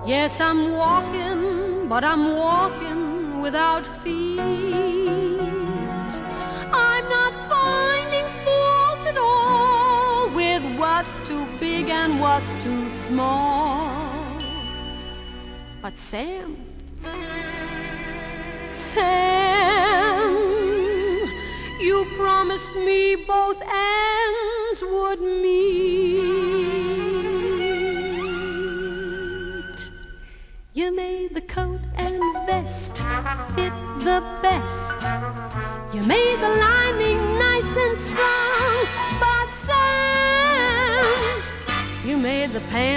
Yes, I'm walking, but I'm walking without feet. I'm not finding fault at all with what's too big and what's too small. But Sam, you promised me both ends would meet. You made the coat and vest fit the best. You made the lining nice and strong. But Sam, you made the pants